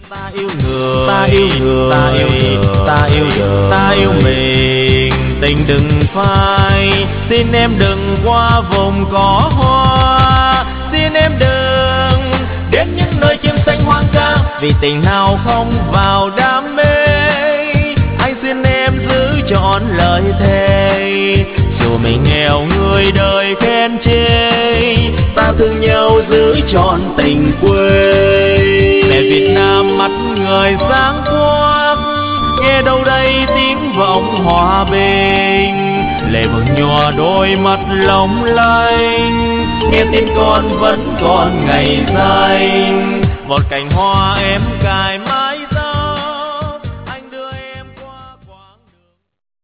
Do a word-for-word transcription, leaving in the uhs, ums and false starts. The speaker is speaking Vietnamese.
Ta yêu người, ta yêu người, ta yêu người, ta yêu đời, ta yêu mình. Tình đừng phai, xin em đừng qua vùng cỏ hoa. Xin em đừng đến những nơi chim xanh hoang ca, vì tình nào không vào đam mê. Anh xin em giữ trọn lời thề, dù mình nghèo người đời khen chê, ta thương nhau giữ trọn tình quê. Mẹ Việt Nam mắt người sáng quắc, nghe đâu đây tiếng vọng hòa bình. Lệ vương nhòa đôi mắt long lanh, nghe tin con vẫn còn ngày xanh. Một cành hoa em cài